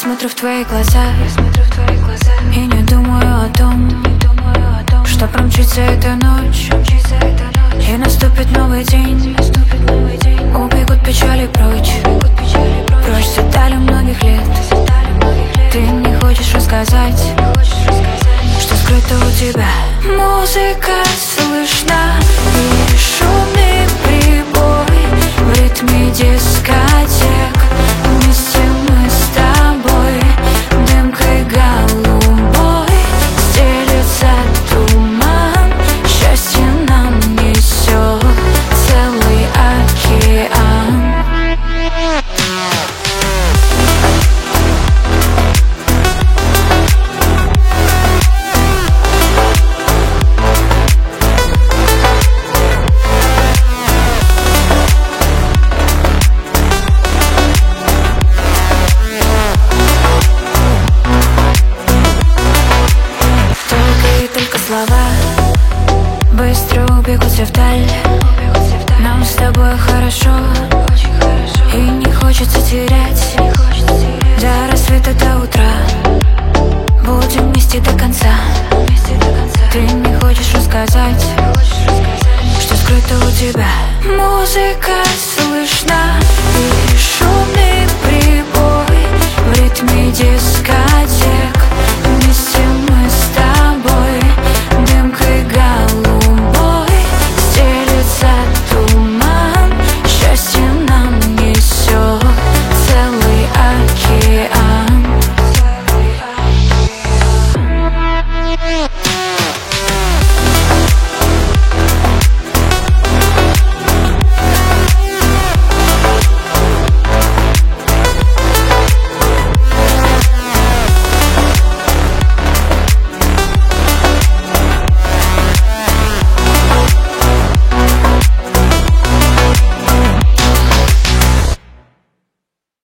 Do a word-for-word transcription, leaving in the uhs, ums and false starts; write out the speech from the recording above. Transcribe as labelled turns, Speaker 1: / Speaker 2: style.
Speaker 1: смотрю в твои глаза, я смотрю в твои глаза и не думаю о том, не думаю о том, что промчится эта ночь, промчится эта ночь, и наступит новый день, наступит новый день. Убегут печали прочь, убегут печали прочь, прочь за далью многих лет, за далью многих лет. Ты не хочешь рассказать, не хочешь рассказать, что скрыто у тебя. Музыка слышна и шумный прибой в ритме дискотек. Вместе мы с тобой дымкой голубой стелется туман. Счастье нам несет целый океан. Слова быстро убегут все вдаль. Нам с тобой хорошо, и не хочется терять. До рассвета, до утра будем вместе до конца. Ты не хочешь рассказать, что скрыто у тебя. Музыка слышна и шумный прибой в ритме дискотеки.